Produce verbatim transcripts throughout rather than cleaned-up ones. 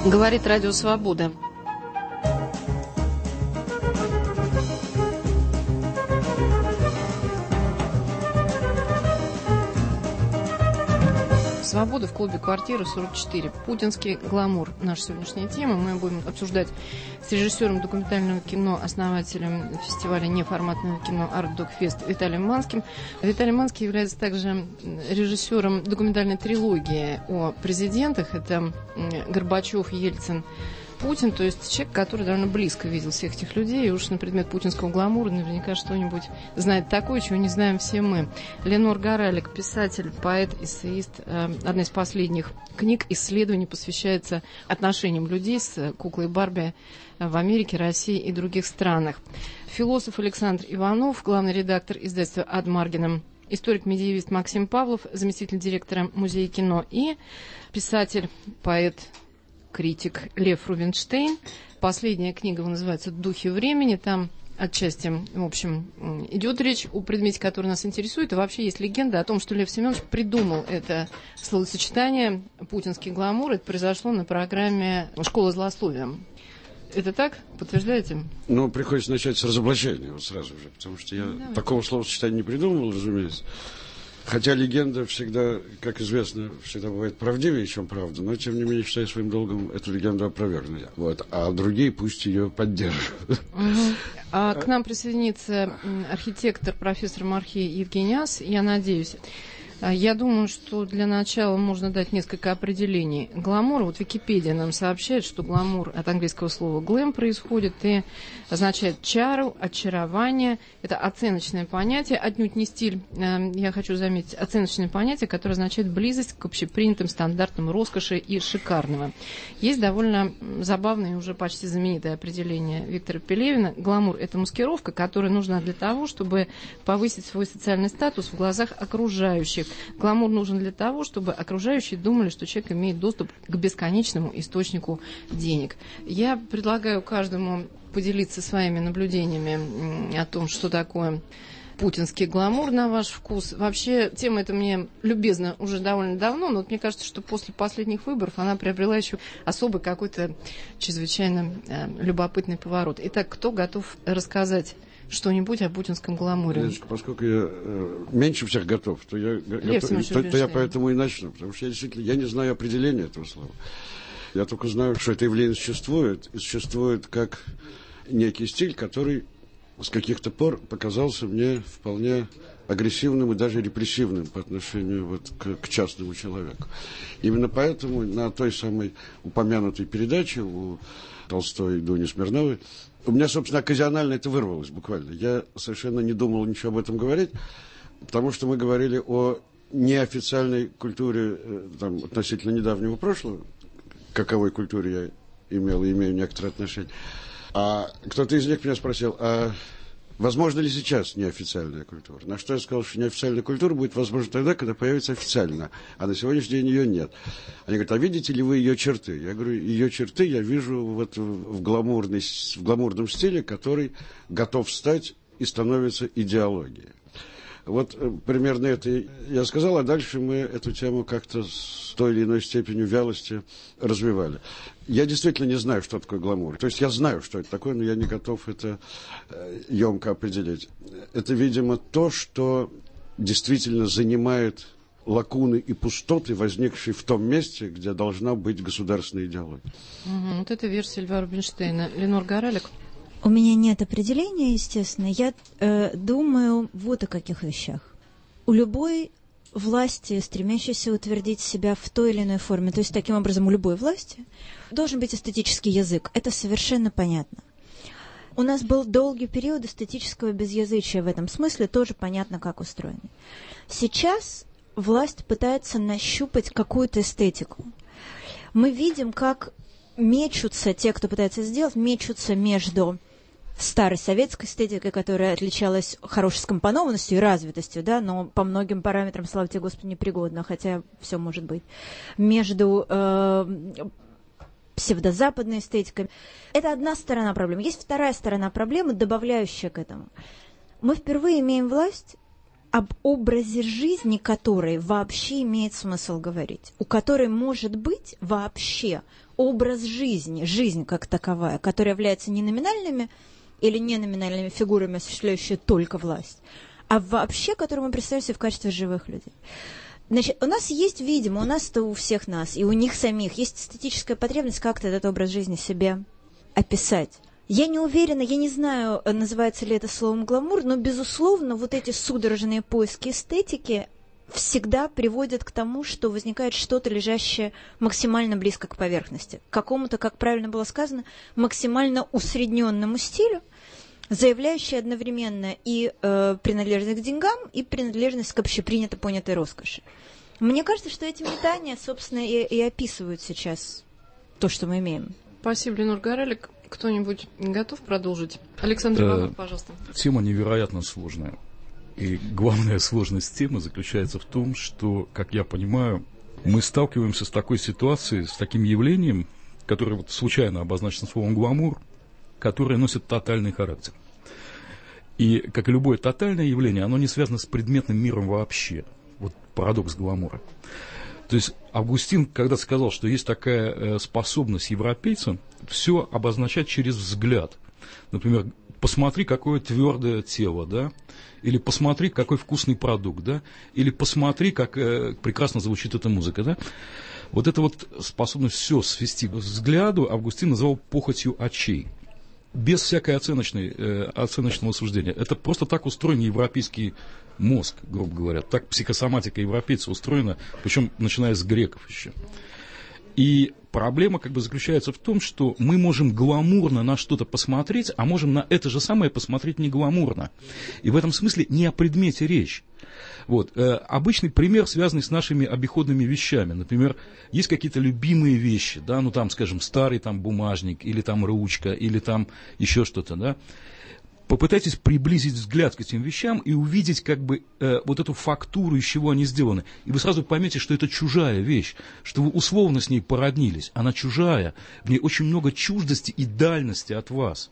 Говорит Радио Свобода. Свобода в клубе «Квартира сорок четыре». Путинский гламур. Наша сегодняшняя тема. Мы будем обсуждать с режиссером документального кино, основателем фестиваля неформатного кино «Арт-Док-Фест» Виталием Манским. Виталий Манский является также режиссером документальной трилогии о президентах. Это Горбачев, Ельцин, Путин, то есть человек, который довольно близко видел всех этих людей, и уж на предмет путинского гламура наверняка что-нибудь знает такое, чего не знаем все мы. Ленор Горалик, писатель, поэт, эссеист. Одна из последних книг исследований посвящается отношениям людей с куклой Барби в Америке, России и других странах. Философ Александр Иванов, главный редактор издательства «Ад Маргином», историк-медиевист Максим Павлов, заместитель директора Музея кино, и писатель, поэт, критик Лев Рубинштейн. Последняя книга его называется «Духи времени». Там отчасти, в общем, идет речь о предмете, который нас интересует. И вообще есть легенда о том, что Лев Семенович придумал это словосочетание «путинский гламур». Это произошло на программе «Школа злословия». Это так? Подтверждаете? Ну, приходится начать с разоблачения вот сразу же, потому что я Давай. такого словосочетания не придумывал, разумеется. Хотя легенда всегда, как известно, всегда бывает правдивее, чем правда, но, тем не менее, считаю своим долгом эту легенду опровергнуть. Вот. А другие пусть ее поддерживают. Угу. А к нам присоединится архитектор, профессор МАРХИ Евгений Ас, я надеюсь. Я думаю, что для начала можно дать несколько определений. Гламур, вот Википедия нам сообщает, что гламур от английского слова glam происходит и означает чару, очарование. Это оценочное понятие, отнюдь не стиль, я хочу заметить, оценочное понятие, которое означает близость к общепринятым стандартам роскоши и шикарного. Есть довольно забавное и уже почти знаменитое определение Виктора Пелевина. Гламур – это маскировка, которая нужна для того, чтобы повысить свой социальный статус в глазах окружающих. Гламур нужен для того, чтобы окружающие думали, что человек имеет доступ к бесконечному источнику денег. Я предлагаю каждому поделиться своими наблюдениями о том, что такое путинский гламур на ваш вкус. Вообще, тема эта мне любезна уже довольно давно, но вот мне кажется, что после последних выборов она приобрела еще особый какой-то чрезвычайно э, любопытный поворот. Итак, кто готов рассказать что-нибудь о путинском гламуре? Леночка, поскольку я э, меньше всех готов, то я, готов, то, то я поэтому и начну. Потому что я действительно я не знаю определения этого слова. Я только знаю, что это явление существует. И существует как некий стиль, который с каких-то пор показался мне вполне агрессивным и даже репрессивным по отношению вот к, к частному человеку. Именно поэтому на той самой упомянутой передаче у Толстой и Дуни Смирновой у меня, собственно, оказионально это вырвалось буквально. Я совершенно не думал ничего об этом говорить, потому что мы говорили о неофициальной культуре там, относительно недавнего прошлого, к каковой культуре я имел и имею некоторое отношение. А кто-то из них меня спросил, а возможно ли сейчас неофициальная культура? На что я сказал, что неофициальная культура будет возможна тогда, когда появится официально, а на сегодняшний день ее нет. Они говорят, а видите ли вы ее черты? Я говорю, ее черты я вижу вот в, гламурной, в гламурном стиле, который готов стать и становится идеологией. Вот примерно это я сказал, а дальше мы эту тему как-то с той или иной степенью вялости развивали. Я действительно не знаю, что такое гламур. То есть я знаю, что это такое, но я не готов это емко определить. Это, видимо, то, что действительно занимает лакуны и пустоты, возникшие в том месте, где должна быть государственная идеология. Угу, вот это версия Льва Рубинштейна. Ленор Горалик. У меня нет определения, естественно. Я э, думаю вот о каких вещах. У любой власти, стремящейся утвердить себя в той или иной форме, то есть таким образом у любой власти, должен быть эстетический язык. Это совершенно понятно. У нас был долгий период эстетического безязычия в этом смысле, тоже понятно, как устроено. Сейчас власть пытается нащупать какую-то эстетику. Мы видим, как мечутся те, кто пытается сделать, мечутся между старой советской эстетикой, которая отличалась хорошей скомпонованностью и развитостью, да, но по многим параметрам, слава тебе, Господи, непригодна, хотя все может быть, между э, псевдозападной эстетикой. Это одна сторона проблемы. Есть вторая сторона проблемы, добавляющая к этому. Мы впервые имеем власть, об образе жизни которой вообще имеет смысл говорить, у которой может быть вообще образ жизни, жизнь как таковая, которая является не номинальными или не номинальными фигурами, осуществляющими только власть, а вообще, которую мы представляем себе в качестве живых людей. Значит, у нас есть, видимо, у нас-то у всех нас, и у них самих есть эстетическая потребность как-то этот образ жизни себе описать. Я не уверена, я не знаю, называется ли это словом гламур, но, безусловно, вот эти судорожные поиски эстетики всегда приводят к тому, что возникает что-то, лежащее максимально близко к поверхности, к какому-то, как правильно было сказано, максимально усредненному стилю, заявляющий одновременно и э, принадлежность к деньгам, и принадлежность к общепринято понятой роскоши. Мне кажется, что эти метания, собственно, и, и описывают сейчас то, что мы имеем. Спасибо, Ленур Горелик. Кто-нибудь готов продолжить? Александр Иванов, пожалуйста. Тема невероятно сложная. И главная сложность темы заключается в том, что, как я понимаю, мы сталкиваемся с такой ситуацией, с таким явлением, которое вот случайно обозначено словом «гламур», которое носит тотальный характер. И, как и любое тотальное явление, оно не связано с предметным миром вообще. Вот парадокс гламура. То есть Августин, когда сказал, что есть такая способность европейца все обозначать через взгляд. Например, посмотри, какое твердое тело, да? Или посмотри, какой вкусный продукт, да? Или посмотри, как э, прекрасно звучит эта музыка, да? Вот эта вот способность все свести к взгляду Августин называл похотью очей. Без всякой оценочной, э, оценочного суждения. Это просто так устроен европейский мозг, грубо говоря. Так психосоматика европейца устроена, причем начиная с греков еще. И проблема как бы заключается в том, что мы можем гламурно на что-то посмотреть, а можем на это же самое посмотреть не гламурно. И в этом смысле не о предмете речь. Вот. Э, обычный пример, связанный с нашими обиходными вещами. Например, есть какие-то любимые вещи, да, ну там, скажем, старый там бумажник, или там ручка, или там еще что-то, да. Попытайтесь приблизить взгляд к этим вещам и увидеть как бы э, вот эту фактуру, из чего они сделаны. И вы сразу поймете, что это чужая вещь, что вы условно с ней породнились. Она чужая, в ней очень много чуждости и дальности от вас.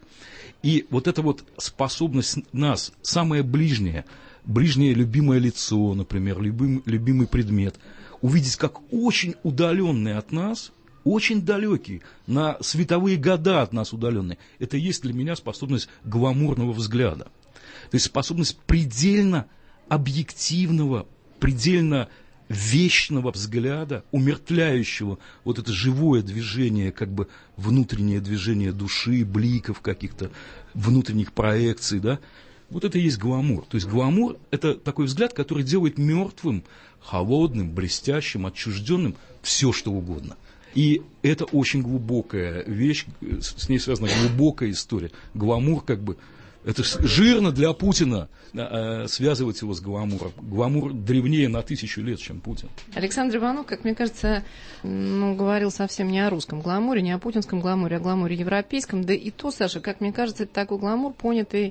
И вот эта вот способность нас, самое ближнее, ближнее любимое лицо, например, любим, любимый предмет, увидеть как очень удаленный от нас, очень далекий, на световые года от нас удаленный. Это и есть для меня способность гламурного взгляда. То есть способность предельно объективного, предельно вечного взгляда, умертвляющего вот это живое движение, как бы внутреннее движение души, бликов каких-то, внутренних проекций, да. Вот это и есть гламур. То есть гламур – это такой взгляд, который делает мертвым, холодным, блестящим, отчужденным все, что угодно. И это очень глубокая вещь, с ней связана глубокая история. Гламур как бы, это жирно для Путина э, связывать его с гламуром. Гламур древнее на тысячу лет, чем Путин. Александр Иванов, как мне кажется, ну, говорил совсем не о русском гламуре, не о путинском гламуре, а о гламуре европейском. Да и то, Саша, как мне кажется, это такой гламур, понятый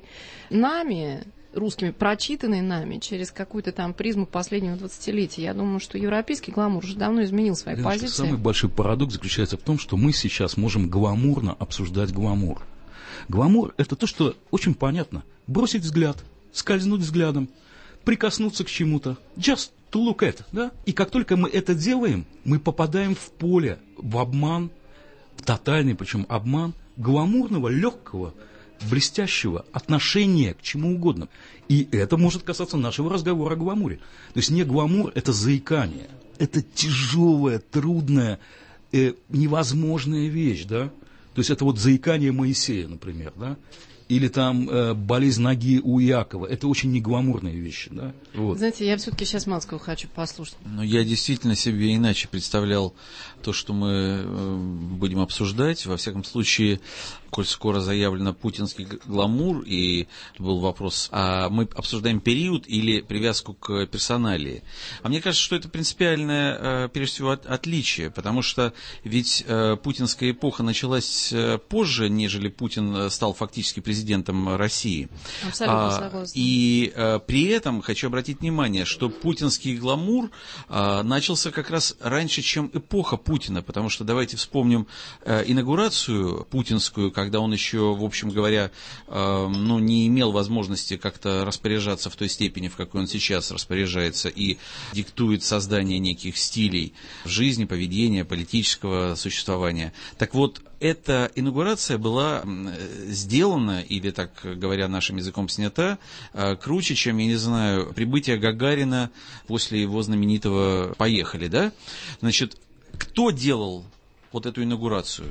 нами, русскими, прочитанный нами через какую-то там призму последнего двадцатилетия. Я думаю, что европейский гламур уже давно изменил свои Леночка, позиции. Самый большой парадокс заключается в том, что мы сейчас можем гламурно обсуждать гламур. Гламур – это то, что очень понятно. Бросить взгляд, скользнуть взглядом, прикоснуться к чему-то. Just to look at, да? И как только мы это делаем, мы попадаем в поле, в обман, в тотальный, причем обман гламурного, легкого, блестящего отношения к чему угодно. И это может касаться нашего разговора о гламуре. То есть не гламур – это заикание. Это тяжелая, трудная, э, невозможная вещь, да? То есть это вот заикание Моисея, например, да? Или там э, болезнь ноги у Иакова. Это очень негламурные вещи, да? Вот. Знаете, я все-таки сейчас Манского хочу послушать. Ну, я действительно себе иначе представлял то, что мы э, будем обсуждать. Во всяком случае, коль скоро заявлено путинский гламур, и был вопрос, а мы обсуждаем период или привязку к персоналии. А мне кажется, что это принципиальное, э, прежде всего, от, отличие, потому что ведь э, путинская эпоха началась позже, нежели Путин стал фактически президентом президентом России. Абсолютно а, согласна. И а, при этом хочу обратить внимание, что путинский гламур а, начался как раз раньше, чем эпоха Путина, потому что давайте вспомним а, инаугурацию путинскую, когда он еще, в общем говоря, а, ну, не имел возможности как-то распоряжаться в той степени, в какой он сейчас распоряжается, и диктует создание неких стилей в жизни, поведения, политического существования. Так вот, эта инаугурация была сделана, или, так говоря нашим языком, снята, круче, чем, я не знаю, прибытие Гагарина после его знаменитого «Поехали», да? Значит, кто делал вот эту инаугурацию?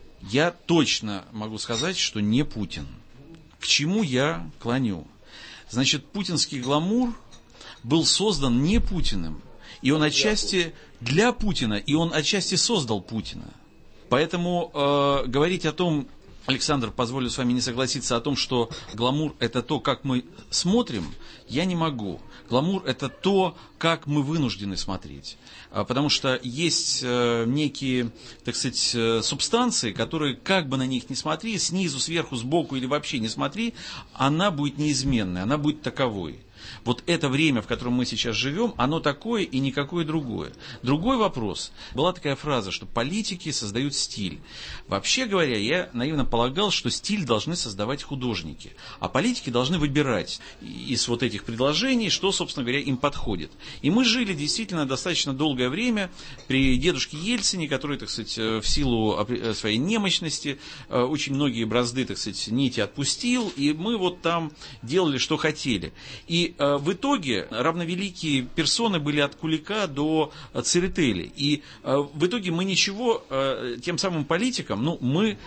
Я точно могу сказать, что не Путин. К чему я клоню? Значит, путинский гламур был создан не Путиным, и он отчасти для Путина, и он отчасти создал Путина. Поэтому э, говорить о том, Александр, позволю с вами не согласиться о том, что гламур – это то, как мы смотрим, я не могу. Гламур – это то, как мы вынуждены смотреть. Потому что есть э, некие, так сказать, э, субстанции, которые, как бы на них ни смотри, снизу, сверху, сбоку или вообще не смотри, она будет неизменной, она будет таковой. Вот это время, в котором мы сейчас живем, оно такое и никакое другое. Другой вопрос. Была такая фраза, что политики создают стиль. Вообще говоря, я наивно полагал, что стиль должны создавать художники. А политики должны выбирать из вот этих предложений, что, собственно говоря, им подходит. И мы жили действительно достаточно долгое время при дедушке Ельцине, который, так сказать, в силу своей немощности очень многие бразды, так сказать, нити отпустил. И мы вот там делали, что хотели. И в итоге равновеликие персоны были от Кулика до Церетели. И в итоге мы ничего тем самым политикам, ну, мы,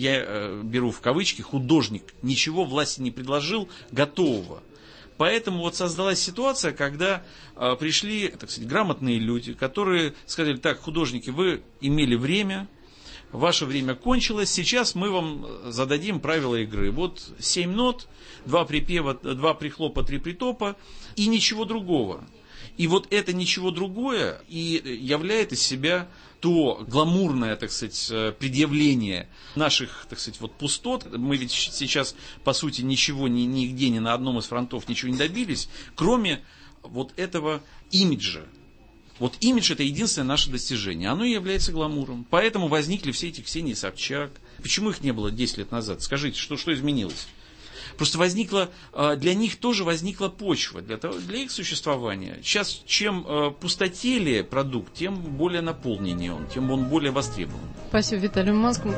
я беру в кавычки, художник, ничего власти не предложил готового. Поэтому вот создалась ситуация, когда э, пришли, так сказать, грамотные люди, которые сказали: так, художники, вы имели время, ваше время кончилось, сейчас мы вам зададим правила игры. Вот семь нот, два припева, два прихлопа, три притопа и ничего другого. И вот это ничего другое и являет из себя то гламурное, так сказать, предъявление наших, так сказать, вот пустот. Мы ведь сейчас, по сути, ничего, ни, нигде, ни на одном из фронтов ничего не добились, кроме вот этого имиджа. Вот имидж – это единственное наше достижение. Оно и является гламуром. Поэтому возникли все эти Ксении Собчак. Почему их не было десять лет назад? Скажите, что, что изменилось? Просто возникла, для них тоже возникла почва для, того, для их существования. Сейчас чем пустотелее продукт, тем более наполненнее он, тем он более востребован. Спасибо Виталию Манскому.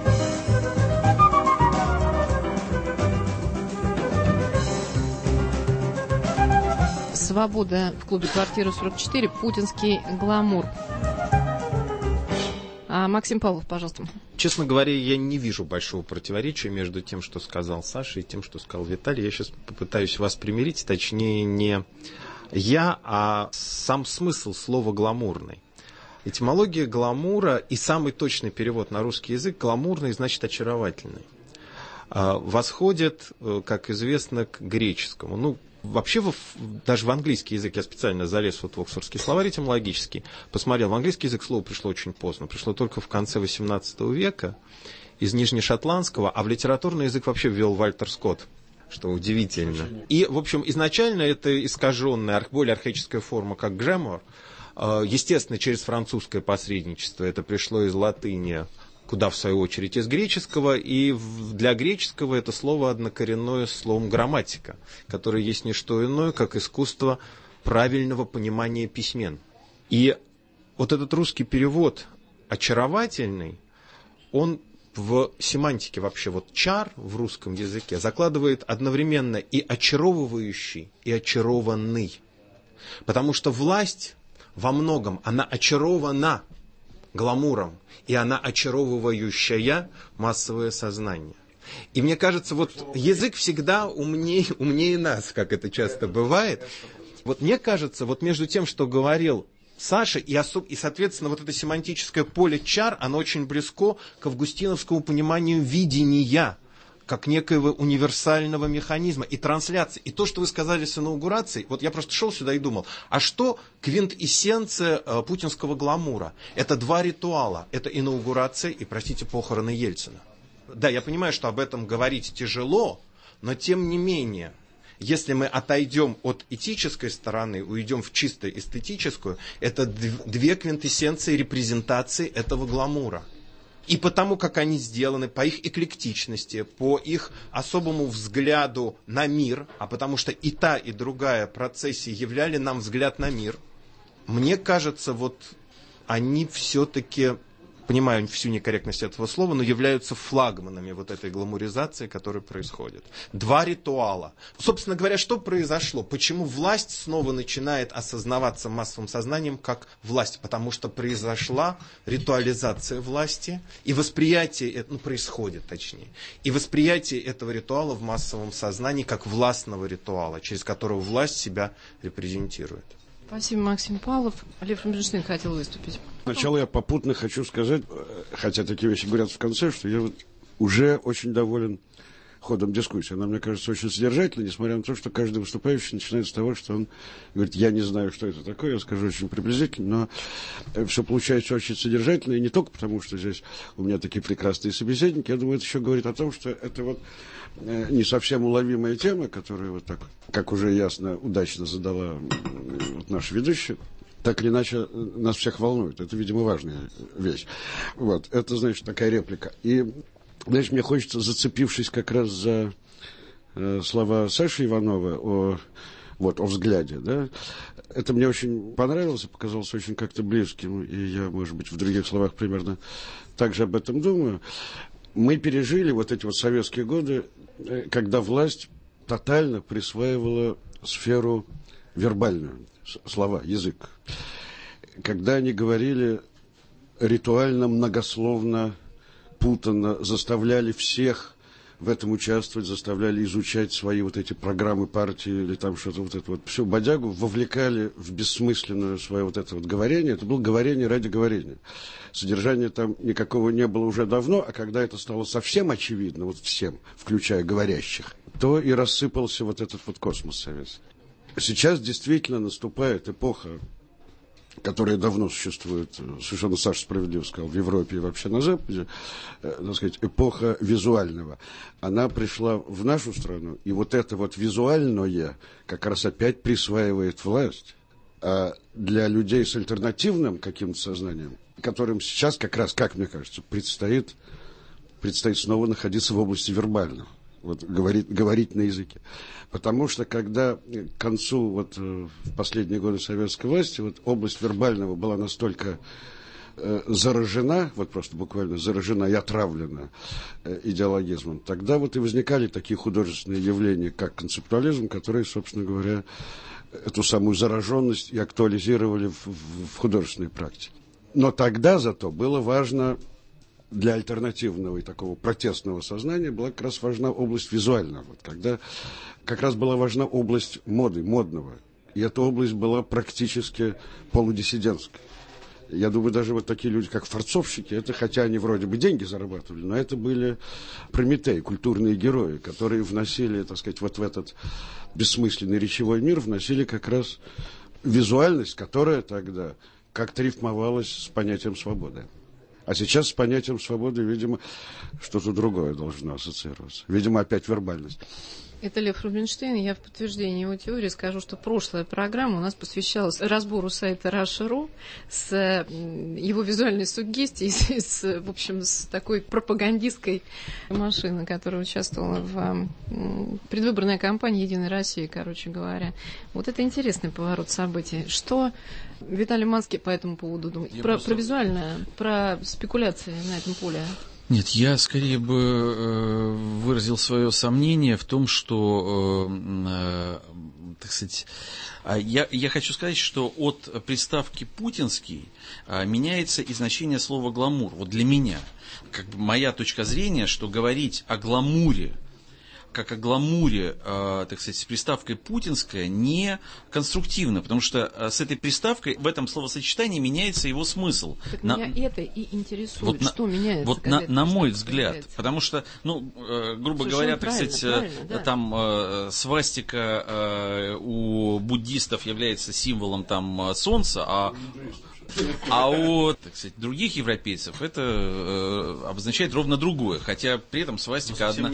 Свобода в клубе «Квартира сорок четыре». Путинский гламур. А Максим Павлов, пожалуйста. Честно говоря, я не вижу большого противоречия между тем, что сказал Саша, и тем, что сказал Виталий. Я сейчас попытаюсь вас примирить, точнее не я, а сам смысл слова «гламурный». Этимология гламура и самый точный перевод на русский язык — гламурный значит очаровательный. Восходит, как известно, к греческому. Ну, вообще, даже в английский язык, я специально залез вот в Оксфордский словарь этимологический, посмотрел, в английский язык слово пришло очень поздно, пришло только в конце восемнадцатого века из нижнешотландского, а в литературный язык вообще ввел Вальтер Скотт, что удивительно. И, в общем, изначально это искаженная, более архаическая форма, как грэмор, естественно, через французское посредничество, это пришло из латыни, куда, в свою очередь, из греческого, и для греческого это слово однокоренное с словом грамматика, которое есть не что иное, как искусство правильного понимания письмен. И вот этот русский перевод очаровательный, он в семантике вообще, вот чар в русском языке закладывает одновременно и очаровывающий, и очарованный. Потому что власть во многом, она очарована гламуром, и она очаровывающая массовое сознание. И мне кажется, вот язык всегда умнее, умнее нас, как это часто бывает. Вот мне кажется, вот между тем, что говорил Саша, и, особ... и соответственно, вот это семантическое поле чар, оно очень близко к августиновскому пониманию видения, как некоего универсального механизма и трансляции. И то, что вы сказали с инаугурацией, вот я просто шел сюда и думал, а что квинтэссенция э, путинского гламура? Это два ритуала. Это инаугурация и, простите, похороны Ельцина. Да, я понимаю, что об этом говорить тяжело, Но тем не менее, если мы отойдем от этической стороны, уйдем в чисто эстетическую, это две квинтэссенции репрезентации этого гламура. И потому, как они сделаны, по их эклектичности, по их особому взгляду на мир, а потому что и та, и другая процессия являли нам взгляд на мир, мне кажется, вот они все-таки, понимаю всю некорректность этого слова, но являются флагманами вот этой гламуризации, которая происходит. Два ритуала. Собственно говоря, что произошло? Почему власть снова начинает осознаваться массовым сознанием как власть? Потому что произошла ритуализация власти, и восприятие, ну, происходит точнее, и восприятие этого ритуала в массовом сознании как властного ритуала, через которого власть себя репрезентирует. Спасибо, Максим Павлов. Лев Рубинштейн хотел выступить. Сначала я попутно хочу сказать, хотя такие вещи говорят в конце, что я вот уже очень доволен ходом дискуссии. Она, мне кажется, очень содержательной, несмотря на то, что каждый выступающий начинает с того, что он говорит, я не знаю, что это такое, я скажу очень приблизительно, но все получается очень содержательно, и не только потому, что здесь у меня такие прекрасные собеседники, я думаю, это еще говорит о том, что это вот не совсем уловимая тема, которую вот так, как уже ясно, удачно задала вот наша ведущая, так или иначе нас всех волнует. Это, видимо, важная вещь. Вот, это, значит, такая реплика. И, знаешь, мне хочется, зацепившись как раз за э, слова Саши Иванова о, вот, о взгляде, да, это мне очень понравилось и показалось очень как-то близким, и я, может быть, в других словах примерно так же об этом думаю. Мы пережили вот эти вот советские годы, когда власть тотально присваивала сферу вербальную, слова, язык. Когда они говорили ритуально, многословно, путанно, заставляли всех в этом участвовать, заставляли изучать свои вот эти программы партии или там что-то вот это вот. Всю бодягу вовлекали в бессмысленное свое вот это вот говорение. Это было говорение ради говорения. Содержания там никакого не было уже давно, а когда это стало совсем очевидно, вот всем, включая говорящих, то и рассыпался вот этот вот космос советский. Сейчас действительно наступает эпоха, которая давно существует, совершенно Саша справедливо сказал, в Европе и вообще на Западе, э, так сказать, эпоха визуального. Она пришла в нашу страну, и вот это вот визуальное как раз опять присваивает власть. А для людей с альтернативным каким-то сознанием, которым сейчас как раз, как мне кажется, предстоит, предстоит снова находиться в области вербального. Вот, говорить, говорить на языке. Потому что когда к концу, вот, в последние годы советской власти, вот, область вербального была настолько э, заражена, вот просто буквально заражена и отравлена э, идеологизмом, тогда вот и возникали такие художественные явления, как концептуализм, которые, собственно говоря, эту самую зараженность и актуализировали в, в, в художественной практике. Но тогда зато было важно... Для альтернативного и такого протестного сознания была как раз важна область визуального. Вот, когда как раз была важна область моды, модного. И эта область была практически полудиссидентской. Я думаю, даже вот такие люди, как форцовщики, это, хотя они вроде бы деньги зарабатывали, но это были Прометеи, культурные герои, которые вносили, так сказать, вот в этот бессмысленный речевой мир, вносили как раз визуальность, которая тогда как-то рифмовалась с понятием свободы. А сейчас с понятием свободы, видимо, что-то другое должно ассоциироваться. Видимо, опять вербальность. Это Лев Рубинштейн. Я в подтверждение его теории скажу, что прошлая программа у нас посвящалась разбору сайта Russia точка ру с его визуальной суггестией, с, с, в общем, с такой пропагандистской машиной, которая участвовала в предвыборной кампании «Единой России», короче говоря. Вот это интересный поворот событий. Что Виталий Манский по этому поводу думает? Про, просто... про визуальное, про спекуляции на этом поле. Нет, я скорее бы э, выразил свое сомнение в том, что, э, э, так сказать, я, я хочу сказать, что от приставки «путинский» э, меняется и значение слова «гламур». Вот для меня, как бы моя точка зрения, что говорить о гламуре, как о гламуре, э, так сказать, с приставкой «путинская» не конструктивно, потому что э, с этой приставкой в этом словосочетании меняется его смысл. Так на, меня это и интересует, вот что на, меняется. Вот на, на мой взгляд, появляется. Потому что, ну, э, грубо Совершенно говоря, так сказать, да. там э, свастика э, у буддистов является символом там солнца, а А у, так сказать, других европейцев это э, обозначает ровно другое, хотя при этом свастика одна,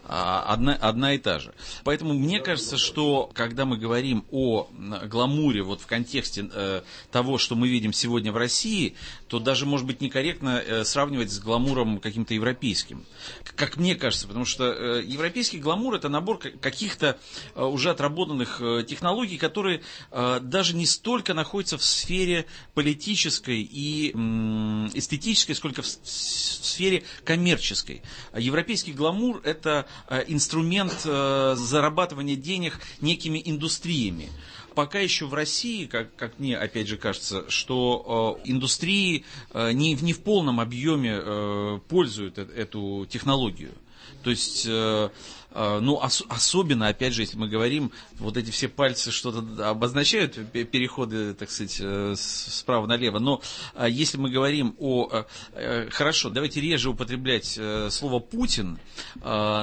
одна, одна и та же. Поэтому мне кажется, что когда мы говорим о гламуре вот в контексте э, того, что мы видим сегодня в России, то даже, может быть, некорректно э, сравнивать с гламуром каким-то европейским. Как мне кажется, потому что э, европейский гламур — это набор каких-то э, уже отработанных э, технологий, которые э, даже не столько находятся в сфере политической и м, эстетической, сколько в, в сфере коммерческой. Европейский гламур — это э, инструмент э, зарабатывания денег некими индустриями. Пока еще в России, как, как мне опять же кажется, что э, индустрии э, не, не в полном объеме э, пользуют э, эту технологию. То есть, э, э, ну, ос- особенно, опять же, если мы говорим, вот эти все пальцы что-то обозначают, переходы, так сказать, э, справа налево, но э, если мы говорим о... Э, хорошо, давайте реже употреблять э, слово «Путин», э,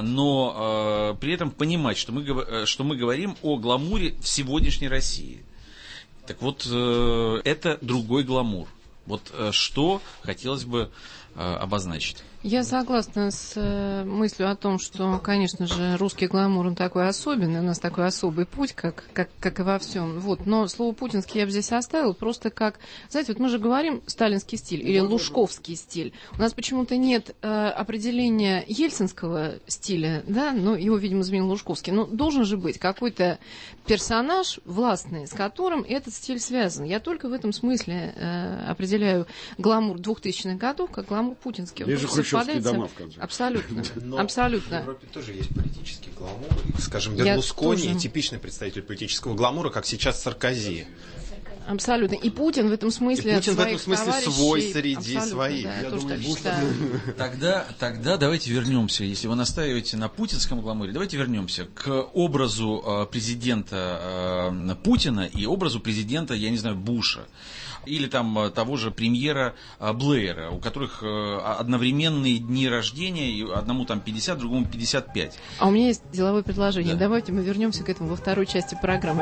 но э, при этом понимать, что мы, что мы говорим о гламуре в сегодняшней России. Так вот, э, это другой гламур. Вот э, что хотелось бы э, обозначить. Я согласна с э, мыслью о том, что, конечно же, русский гламур, он такой особенный, у нас такой особый путь, как, как, как и во всем. Вот. Но слово «путинский» я бы здесь оставила просто как... Знаете, вот мы же говорим сталинский стиль или лужковский стиль. У нас почему-то нет э, определения ельцинского стиля, да, но его, видимо, заменил Лужковский. Но должен же быть какой-то персонаж властный, с которым этот стиль связан. Я только в этом смысле э, определяю гламур двухтысячных годов как гламур путинский. Дома, в конце. Абсолютно. Но Абсолютно. в Европе тоже есть политический гламур. Скажем, Берлускони тоже... типичный представитель политического гламура, как сейчас Саркози. Абсолютно. И Путин в этом смысле, и Путин в этом смысле товарищей... свой среди своих. Да, я, я тоже думаю, так считаю. Тогда, тогда давайте вернемся, если вы настаиваете на путинском гламуре, давайте вернемся к образу э, президента э, Путина и образу президента, я не знаю, Буша. Или там того же премьера Блэера, у которых одновременные дни рождения, и одному там пятьдесят, другому пятьдесят пять. А у меня есть деловое предложение. Да. Давайте мы вернемся к этому во второй части программы.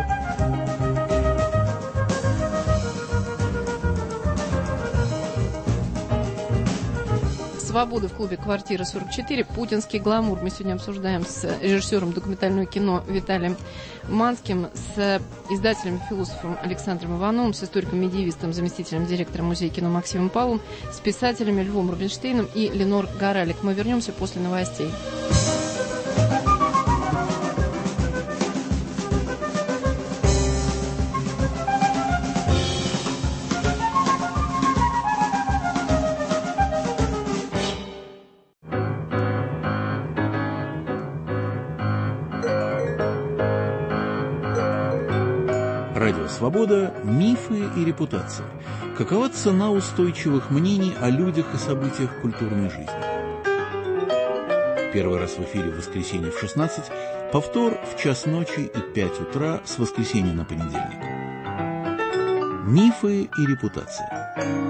«Свобода» в клубе «Квартира сорок четыре». Путинский гламур. Мы сегодня обсуждаем с режиссером документального кино Виталием Манским, с издателем и философом Александром Ивановым, с историком-медиевистом, заместителем директора музея кино Максимом Павловым, с писателями Львом Рубинштейном и Ленор Горалик. Мы вернемся после новостей. Радио «Свобода» – мифы и репутация. Какова цена устойчивых мнений о людях и событиях культурной жизни? Первый раз в эфире в воскресенье в шестнадцать, повтор в час ночи и пять утра с воскресенья на понедельник. Мифы и репутация.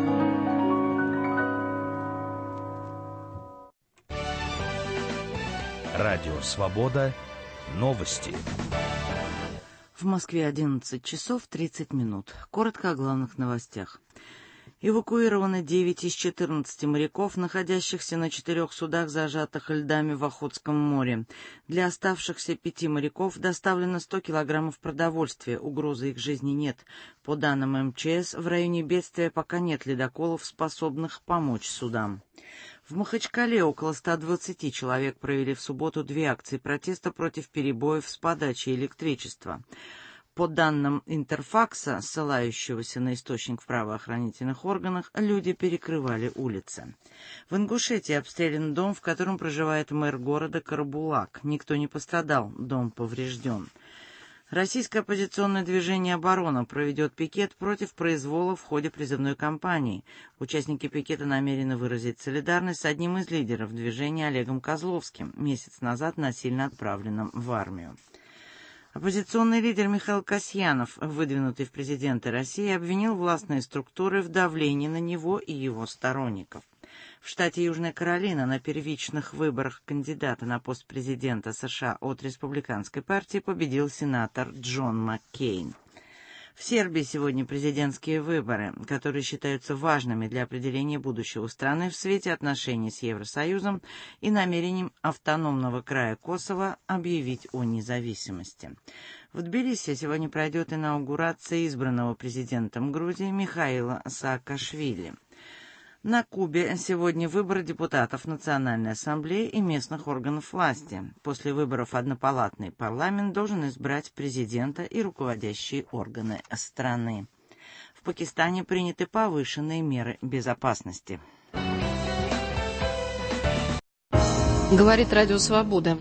Радио «Свобода». Новости. В Москве одиннадцать часов тридцать минут. Коротко о главных новостях. Эвакуировано девять из четырнадцати моряков, находящихся на четырех судах, зажатых льдами в Охотском море. Для оставшихся пяти моряков доставлено сто килограммов продовольствия. Угрозы их жизни нет. По данным эм че эс, в районе бедствия пока нет ледоколов, способных помочь судам. В Махачкале около ста двадцати человек провели в субботу две акции протеста против перебоев с подачей электричества. По данным Интерфакса, ссылающегося на источник в правоохранительных органах, люди перекрывали улицы. В Ингушетии обстрелян дом, в котором проживает мэр города Карабулак. Никто не пострадал, дом поврежден. Российское оппозиционное движение «Оборона» проведет пикет против произвола в ходе призывной кампании. Участники пикета намерены выразить солидарность с одним из лидеров движения Олегом Козловским, месяц назад насильно отправленным в армию. Оппозиционный лидер Михаил Касьянов, выдвинутый в президенты России, обвинил властные структуры в давлении на него и его сторонников. В штате Южная Каролина на первичных выборах кандидата на пост президента США от республиканской партии победил сенатор Джон Маккейн. В Сербии сегодня президентские выборы, которые считаются важными для определения будущего страны в свете отношений с Евросоюзом и намерением автономного края Косово объявить о независимости. В Тбилиси сегодня пройдет инаугурация избранного президентом Грузии Михаила Саакашвили. На Кубе сегодня выборы депутатов Национальной ассамблеи и местных органов власти. После выборов однопалатный парламент должен избрать президента и руководящие органы страны. В Пакистане приняты повышенные меры безопасности. Говорит Радио Свобода.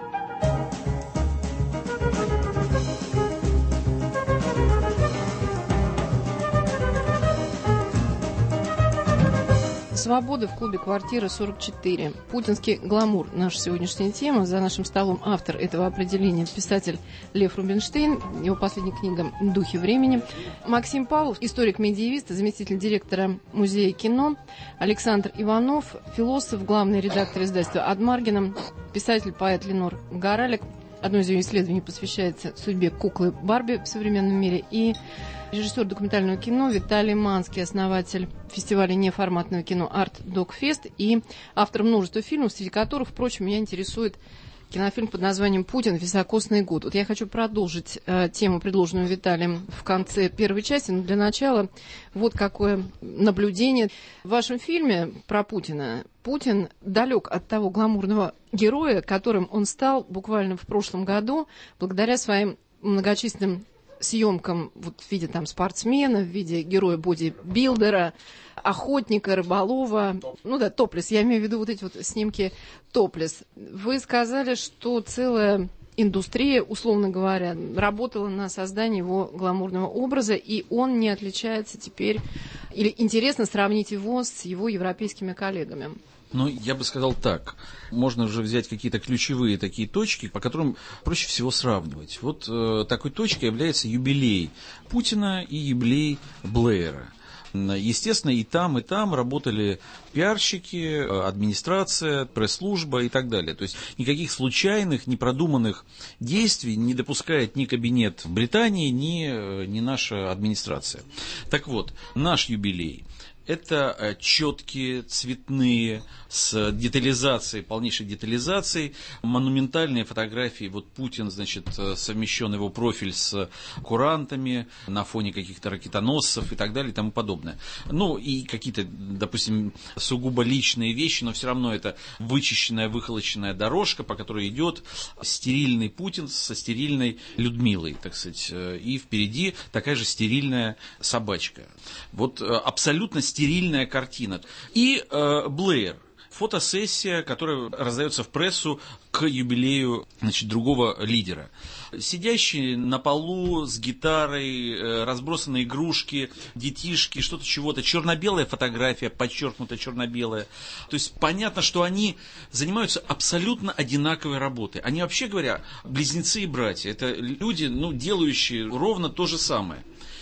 «Свобода» в клубе «Квартира сорок четыре». Путинский гламур – наша сегодняшняя тема. За нашим столом автор этого определения – писатель Лев Рубинштейн. Его последняя книга «Духи времени». Максим Павлов – историк-медиевист, заместитель директора Музея кино. Александр Иванов – философ, главный редактор издательства «Адмаргина». Писатель-поэт Ленор Горалик. Одно из ее исследований посвящается судьбе куклы Барби в современном мире. И режиссер документального кино Виталий Манский, основатель фестиваля неформатного кино Арт Док Фест и автор множества фильмов, среди которых, впрочем, меня интересует кинофильм под названием «Путин. Високосный год». Вот я хочу продолжить э, тему, предложенную Виталием в конце первой части, но для начала вот какое наблюдение. В вашем фильме про Путина Путин далек от того гламурного героя, которым он стал буквально в прошлом году, благодаря своим многочисленным съемкам вот, в виде там, спортсмена, в виде героя-бодибилдера, охотника, рыболова. Ну да, топлес. Я имею в виду вот эти вот снимки топлес. Вы сказали, что целая индустрия, условно говоря, работала на создании его гламурного образа, и он не отличается теперь, или интересно сравнить его с его европейскими коллегами. Ну, я бы сказал так. Можно уже взять какие-то ключевые такие точки, по которым проще всего сравнивать. Вот э, такой точкой является юбилей Путина и юбилей Блэра. Естественно, и там, и там работали пиарщики, администрация, пресс-служба и так далее. То есть никаких случайных, непродуманных действий не допускает ни кабинет в Британии, ни, ни наша администрация. Так вот, наш юбилей – это четкие, цветные, с детализацией, полнейшей детализацией, монументальные фотографии. Вот Путин, значит, совмещен его профиль с курантами на фоне каких-то ракетоносцев и так далее и тому подобное. Ну, и какие-то, допустим, сугубо личные вещи, но все равно это вычищенная, выхолощенная дорожка, по которой идет стерильный Путин со стерильной Людмилой, так сказать, и впереди такая же стерильная собачка. Вот абсолютно стерильная картина. И э, Блэр. Фотосессия, которая раздается в прессу к юбилею, значит, другого лидера. Сидящий на полу с гитарой, разбросанные игрушки, детишки, что-то чего-то. Черно-белая фотография, подчеркнуто черно-белая. То есть понятно, что они занимаются абсолютно одинаковой работой. Они, вообще говоря, близнецы и братья. Это люди, ну, делающие ровно то же самое.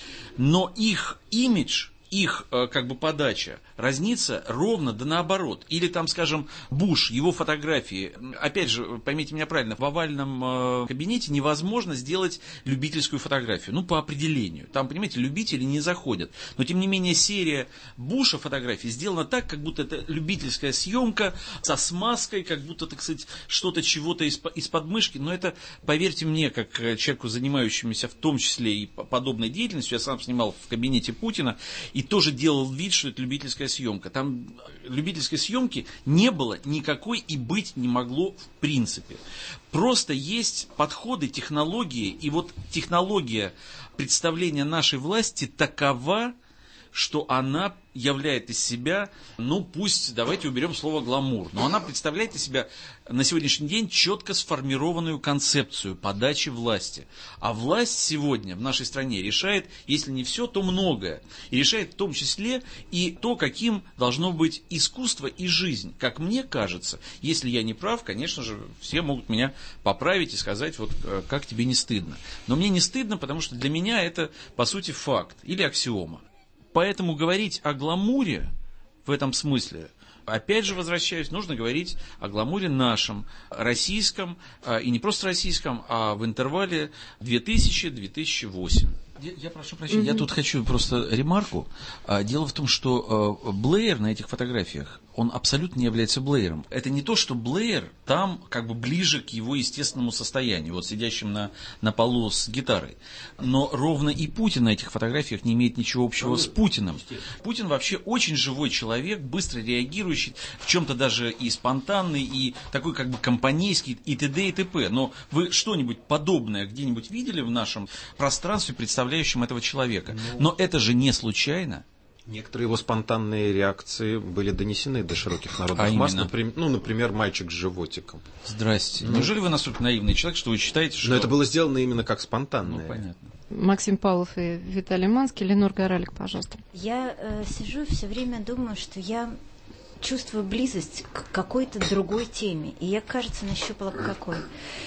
Но их имидж, их, как бы, подача разнится ровно да наоборот. Или там, скажем, Буш, его фотографии. Опять же, поймите меня правильно, в овальном кабинете невозможно сделать любительскую фотографию. Ну, по определению. Там, понимаете, любители не заходят. Но, тем не менее, серия Буша фотографий сделана так, как будто это любительская съемка со смазкой, как будто, так сказать, что-то чего-то из подмышки. Но это, поверьте мне, как человеку, занимающемуся в том числе и подобной деятельностью, я сам снимал в кабинете Путина и тоже делал вид, что это любительская съемка. Там любительской съемки не было никакой и быть не могло в принципе. Просто есть подходы, технологии, и вот технология представления нашей власти такова, что она являет из себя, ну пусть, давайте уберем слово гламур, но она представляет из себя на сегодняшний день четко сформированную концепцию подачи власти. А власть сегодня в нашей стране решает, если не все, то многое. И решает в том числе и то, каким должно быть искусство и жизнь. Как мне кажется, если я не прав, конечно же, все могут меня поправить и сказать, вот как тебе не стыдно. Но мне не стыдно, потому что для меня это, по сути, факт или аксиома. Поэтому говорить о гламуре в этом смысле, опять же возвращаюсь, нужно говорить о гламуре нашем, российском, и не просто российском, а в интервале две тысячи - две тысячи восьмой. Я, я прошу прощения, mm-hmm. я тут хочу просто ремарку. Дело в том, что Блэйр на этих фотографиях, он абсолютно не является Блэйром. Это не то, что Блэйр там как бы ближе к его естественному состоянию, вот сидящим на, на полу с гитарой. Но ровно и Путин на этих фотографиях не имеет ничего общего с Путиным. Путин вообще очень живой человек, быстро реагирующий, в чем-то даже и спонтанный, и такой как бы компанейский, и т.д. и т.п. Но вы что-нибудь подобное где-нибудь видели в нашем пространстве, представляющем этого человека? Но это же не случайно. Некоторые его спонтанные реакции были донесены до широких народных а масс. Например, ну, например, мальчик с животиком. Здрасте. Ну, неужели вы настолько наивный человек, что вы считаете, что... Но это было сделано именно как спонтанное. Ну, понятно. Максим Павлов и Виталий Манский. Ленор Горалик, пожалуйста. Я э, сижу и все время думаю, что я чувствую близость к какой-то другой теме. И я, кажется, нащупала к какой.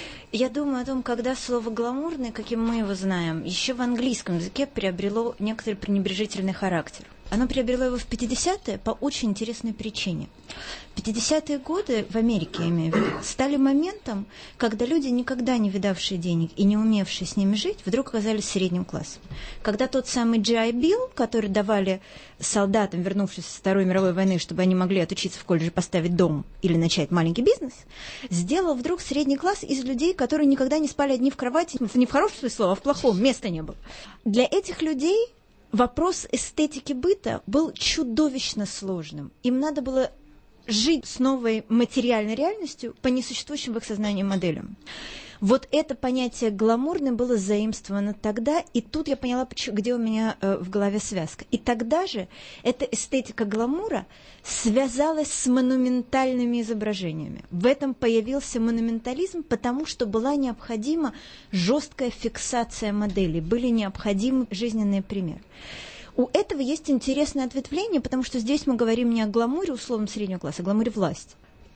Я думаю о том, когда слово «гламурный», каким мы его знаем, еще в английском языке приобрело некоторый пренебрежительный характер. Оно приобрело его в пятидесятые по очень интересной причине. пятидесятые годы в Америке, я имею в виду, стали моментом, когда люди, никогда не видавшие денег и не умевшие с ними жить, вдруг оказались средним классом. Когда тот самый джи ай Билл, который давали солдатам, вернувшись с Второй мировой войны, чтобы они могли отучиться в колледже, поставить дом или начать маленький бизнес, сделал вдруг средний класс из людей, которые никогда не спали одни в кровати, не в хорошем смысле слова, а в плохом, места не было. Для этих людей вопрос эстетики быта был чудовищно сложным. Им надо было жить с новой материальной реальностью по несуществующим в их сознании моделям. Вот это понятие гламурное было заимствовано тогда, и тут я поняла, где у меня э, в голове связка. И тогда же эта эстетика гламура связалась с монументальными изображениями. В этом появился монументализм, потому что была необходима жесткая фиксация моделей, были необходимы жизненные примеры. У этого есть интересное ответвление, потому что здесь мы говорим не о гламуре условно среднего класса, а о гламуре власти.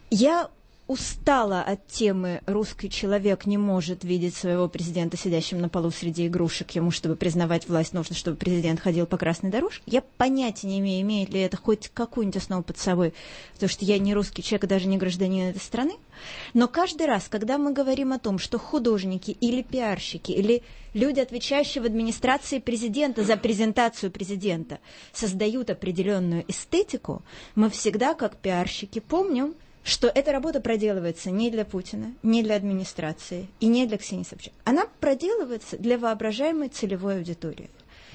Я устала от темы «русский человек не может видеть своего президента сидящим на полу среди игрушек, ему, чтобы признавать власть, нужно, чтобы президент ходил по красной дорожке». Я понятия не имею, имеет ли это хоть какую-нибудь основу под собой, потому что я не русский человек, даже не гражданин этой страны. Но каждый раз, когда мы говорим о том, что художники или пиарщики, или люди, отвечающие в администрации президента за презентацию президента, создают определенную эстетику, мы всегда, как пиарщики, помним, что эта работа проделывается не для Путина, не для администрации и не для Ксении Собчак. Она проделывается для воображаемой целевой аудитории.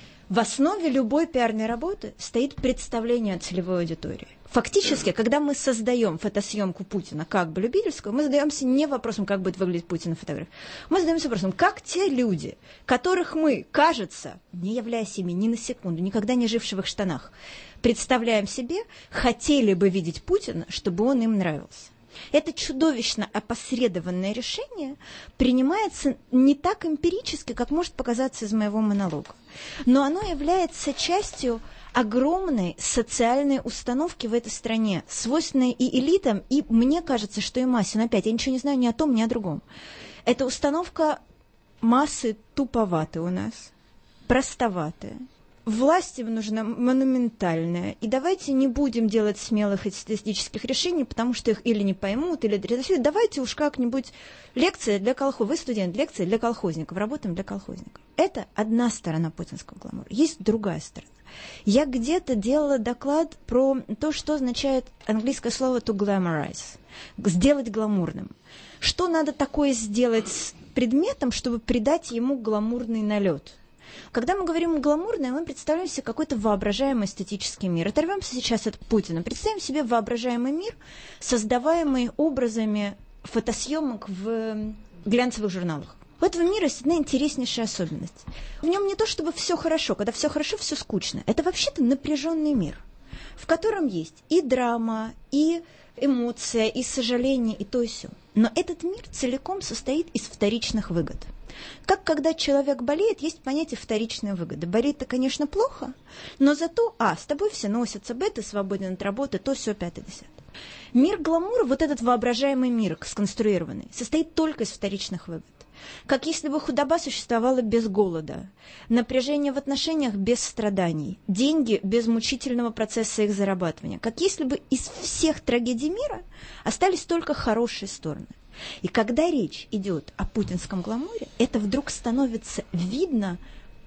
В основе любой пиарной работы стоит представление о целевой аудитории. Фактически, когда мы создаем фотосъемку Путина как бы любительскую, мы задаемся не вопросом, как будет выглядеть Путин на фотографии. Мы задаемся вопросом, как те люди, которых мы, кажется, не являясь ими ни на секунду, никогда не жившие в их штанах, представляем себе, хотели бы видеть Путина, чтобы он им нравился. Это чудовищно опосредованное решение принимается не так эмпирически, как может показаться из моего монолога. Но оно является частью огромной социальной установки в этой стране, свойственной и элитам, и мне кажется, что и массе. Но опять, я ничего не знаю ни о том, ни о другом. Эта установка массы туповатая у нас, простоватая. Власти нужна монументальная. И давайте не будем делать смелых эстетических решений, потому что их или не поймут, или... Давайте уж как-нибудь лекция для колхозников. Вы студент, лекция для колхозников. Работаем для колхозников. Это одна сторона путинского гламура. Есть другая сторона. Я где-то делала доклад про то, что означает английское слово to glamorize. Сделать гламурным. Что надо такое сделать с предметом, чтобы придать ему гламурный налет? Когда мы говорим гламурное, мы представляем себе какой-то воображаемый эстетический мир. Оторвемся сейчас от Путина. Представим себе воображаемый мир, создаваемый образами фотосъемок в глянцевых журналах. У этого мира есть одна интереснейшая особенность. В нем не то, чтобы все хорошо. Когда все хорошо, все скучно. Это вообще-то напряженный мир, в котором есть и драма, и эмоция, и сожаление, и то, и сё. Но этот мир целиком состоит из вторичных выгод. Как когда человек болеет, есть понятие вторичной выгоды. Болеть-то, конечно, плохо, но зато, а, с тобой все носятся, б, ты свободен от работы, то, сё, пятое, десятое. Мир гламура, вот этот воображаемый мир, сконструированный, состоит только из вторичных выгод. Как если бы худоба существовала без голода, напряжение в отношениях без страданий, деньги без мучительного процесса их зарабатывания. Как если бы из всех трагедий мира остались только хорошие стороны. И когда речь идет о путинском гламуре, это вдруг становится видно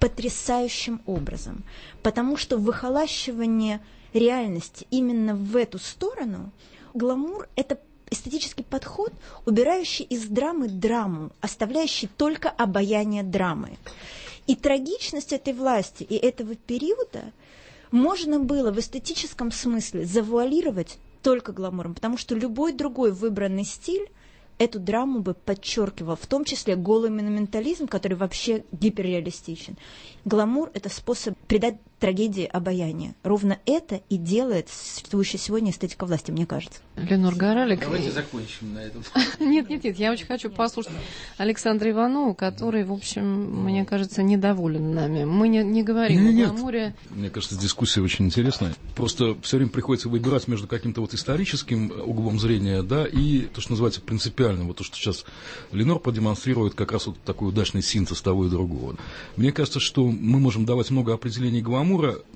потрясающим образом, потому что выхолащивание реальности именно в эту сторону, гламур – это эстетический подход, убирающий из драмы драму, оставляющий только обаяние драмы. И трагичность этой власти и этого периода можно было в эстетическом смысле завуалировать только гламуром, потому что любой другой выбранный стиль эту драму бы подчеркивал, в том числе голый монументализм, который вообще гиперреалистичен. Гламур – это способ придать трагедии обаяние. Ровно это и делает существующая сегодня эстетика власти, мне кажется. Ленор Горалик. Давайте закончим на этом. Нет, нет, нет, я очень хочу послушать Александра Иванова, который, в общем, мне кажется, недоволен нами. Мы не, не говорим нет, о гламуре. Мне кажется, дискуссия очень интересная. Просто все время приходится выбирать между каким-то вот историческим углом зрения, да, и то, что называется принципиальным. Вот то, что сейчас Ленор продемонстрирует, как раз вот такой удачный синтез того и другого. Мне кажется, что мы можем давать много определений гламура.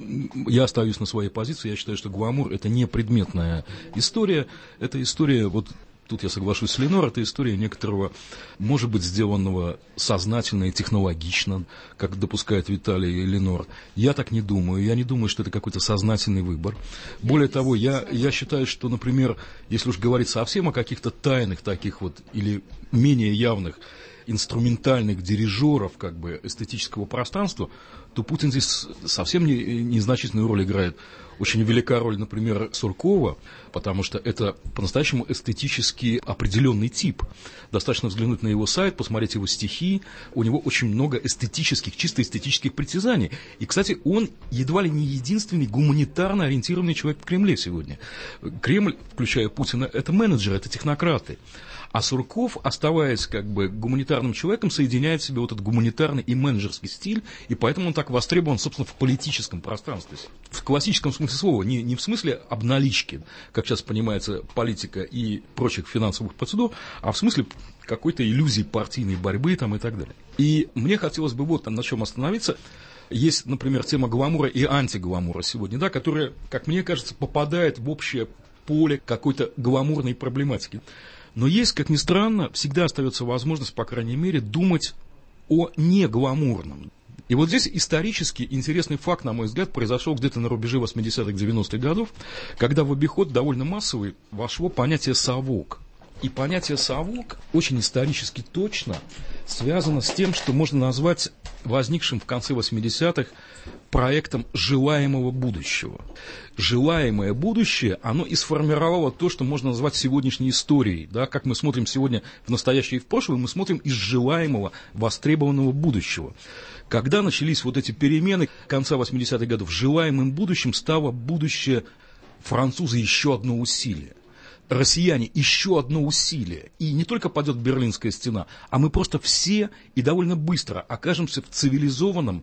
Я остаюсь на своей позиции. Я считаю, что гламур – это не предметная история. Это история, вот тут я соглашусь с Ленор, это история некоторого, может быть, сделанного сознательно и технологично, как допускает Виталий и Ленор. Я так не думаю. Я не думаю, что это какой-то сознательный выбор. Более того, я, я считаю, что, например, если уж говорить совсем о каких-то тайных таких вот или менее явных инструментальных дирижеров как бы эстетического пространства, то Путин здесь совсем не, незначительную роль играет. Очень велика роль, например, Суркова, потому что это по-настоящему эстетически определенный тип. Достаточно взглянуть на его сайт, посмотреть его стихи. У него очень много эстетических, чисто эстетических притязаний. И, кстати, он едва ли не единственный гуманитарно ориентированный человек в Кремле сегодня. Кремль, включая Путина, это менеджеры, это технократы. А Сурков, оставаясь как бы гуманитарным человеком, соединяет в себе вот этот гуманитарный и менеджерский стиль, и поэтому он так востребован, собственно, в политическом пространстве. В классическом смысле слова, не, не в смысле обналички, как сейчас понимается политика и прочих финансовых процедур, а в смысле какой-то иллюзии партийной борьбы там, и так далее. И мне хотелось бы вот на чем остановиться. Есть, например, тема гламура и антигламура сегодня, да, которая, как мне кажется, попадает в общее поле какой-то гламурной проблематики. Но есть, как ни странно, всегда остается возможность, по крайней мере, думать о негламурном. И вот здесь исторически интересный факт, на мой взгляд, произошел где-то на рубеже восьмидесятых-девяностых годов, когда в обиход довольно массовый вошло понятие «совок». И понятие «совок» очень исторически точно связано с тем, что можно назвать возникшим в конце восьмидесятых проектом желаемого будущего. Желаемое будущее, оно и сформировало то, что можно назвать сегодняшней историей. Да? Как мы смотрим сегодня в настоящее и в прошлое, мы смотрим из желаемого, востребованного будущего. Когда начались вот эти перемены конца восьмидесятых годов, желаемым будущим стало будущее француза еще одно усилие. Россияне, еще одно усилие. И не только падет Берлинская стена, а мы просто все и довольно быстро окажемся в цивилизованном,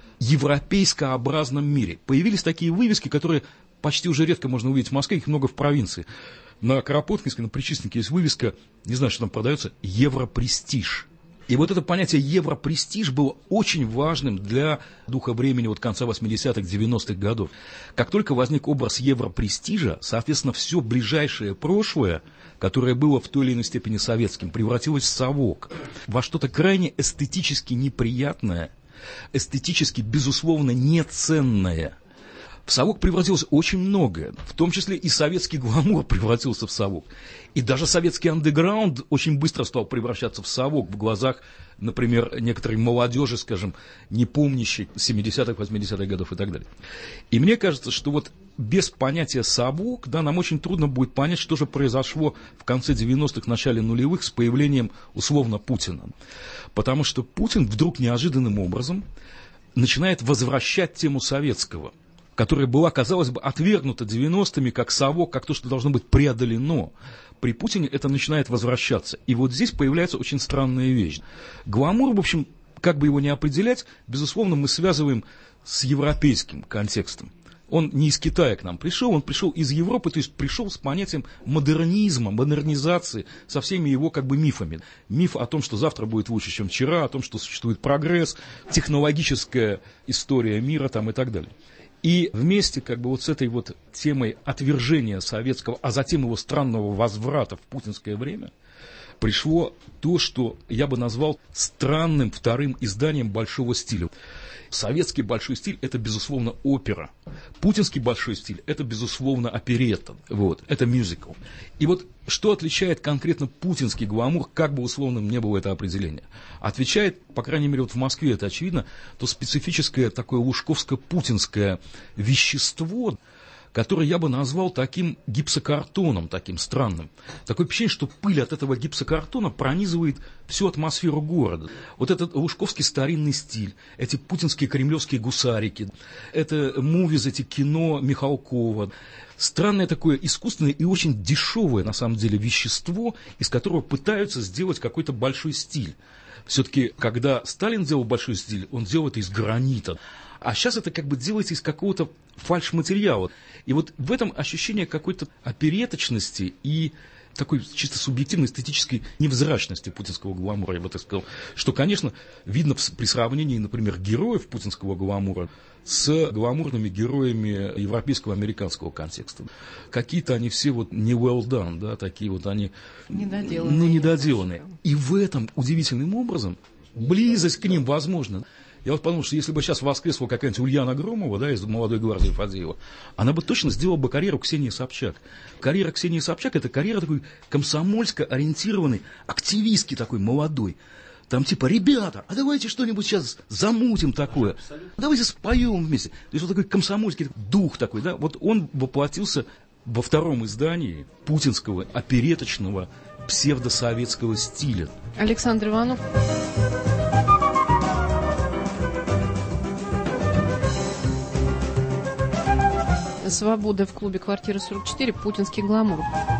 европейскообразном мире. Появились такие вывески, которые почти уже редко можно увидеть в Москве, их много в провинции. На Кропоткинской, на Причистенке есть вывеска, не знаю, что там продается, «Европрестиж». И вот это понятие «европрестиж» было очень важным для духа времени вот конца восьмидесятых, девяностых годов. Как только возник образ европрестижа, соответственно, все ближайшее прошлое, которое было в той или иной степени советским, превратилось в совок, во что-то крайне эстетически неприятное, эстетически, безусловно, неценное. В совок превратилось очень многое, в том числе и советский гламур превратился в совок. И даже советский андеграунд очень быстро стал превращаться в совок в глазах, например, некоторой молодежи, скажем, не помнящей семидесятых, восьмидесятых годов и так далее. И мне кажется, что вот без понятия совок, да, нам очень трудно будет понять, что же произошло в конце девяностых, начале нулевых с появлением, условно, Путина. Потому что Путин вдруг неожиданным образом начинает возвращать тему советского, которая была, казалось бы, отвергнута девяностыми как совок, как то, что должно быть преодолено. При Путине это начинает возвращаться. И вот здесь появляется очень странная вещь. Гламур, в общем, как бы его ни определять, безусловно, мы связываем с европейским контекстом. Он не из Китая к нам пришел, он пришел из Европы, то есть пришел с понятием модернизма, модернизации, со всеми его как бы мифами. Миф о том, что завтра будет лучше, чем вчера, о том, что существует прогресс, технологическая история мира там, и так далее. И вместе как бы вот с этой вот темой отвержения советского, а затем его странного возврата в путинское время, пришло то, что я бы назвал странным вторым изданием большого стиля. Советский большой стиль – это, безусловно, опера. Путинский большой стиль – это, безусловно, оперетта. Вот, это мюзикл. И вот что отличает конкретно путинский гламур, как бы условным не было это определение? Отвечает, по крайней мере, вот в Москве это очевидно, то специфическое такое лужковско-путинское вещество, который я бы назвал таким гипсокартоном, таким странным. Такое впечатление, что пыль от этого гипсокартона пронизывает всю атмосферу города. Вот этот лужковский старинный стиль, эти путинские кремлевские гусарики, это мувиз, эти кино Михалкова. Странное такое искусственное и очень дешевое, на самом деле, вещество, из которого пытаются сделать какой-то большой стиль. Все-таки, когда Сталин делал большой стиль, он делал это из гранита. А сейчас это как бы делается из какого-то фальш-материала. И вот в этом ощущение какой-то опереточности и такой чисто субъективной эстетической невзрачности путинского гламура, я бы так сказал, что, конечно, видно при сравнении, например, героев путинского гламура с гламурными героями европейского, американского контекста. Какие-то они все вот не well done, да, такие вот они недоделанные. Ну, недоделанные. И в этом удивительным образом близость к ним возможна. Я вот подумал, что если бы сейчас воскресла какая-нибудь Ульяна Громова, да, из «Молодой гвардии» Фадеева, она бы точно сделала бы карьеру Ксении Собчак. Карьера Ксении Собчак – это карьера такой комсомольско ориентированной, активистки такой молодой. Там типа, ребята, а давайте что-нибудь сейчас замутим такое. Абсолютно. Давайте споем вместе. То есть вот такой комсомольский дух такой, да, вот он воплотился во втором издании путинского опереточного псевдосоветского стиля. Александр Иванов. «Свобода» в клубе «Квартира сорок четыре», путинский гламур.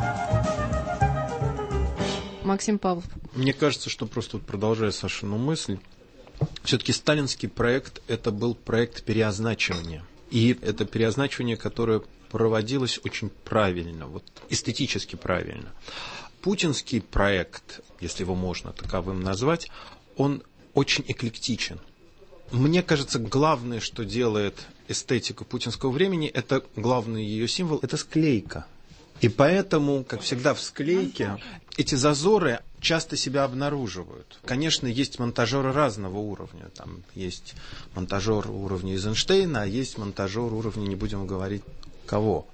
Максим Павлов. Мне кажется, что просто вот продолжая Сашину мысль, все-таки сталинский проект – это был проект переозначивания. И это переозначивание, которое проводилось очень правильно, вот эстетически правильно. Путинский проект, если его можно таковым назвать, он очень эклектичен. Мне кажется, главное, что делает эстетика путинского времени, это главный ее символ, это склейка. И поэтому, как всегда в склейке, эти зазоры часто себя обнаруживают. Конечно, есть монтажеры разного уровня. Там есть монтажер уровня Эйзенштейна, а есть монтажер уровня, не будем говорить, кого.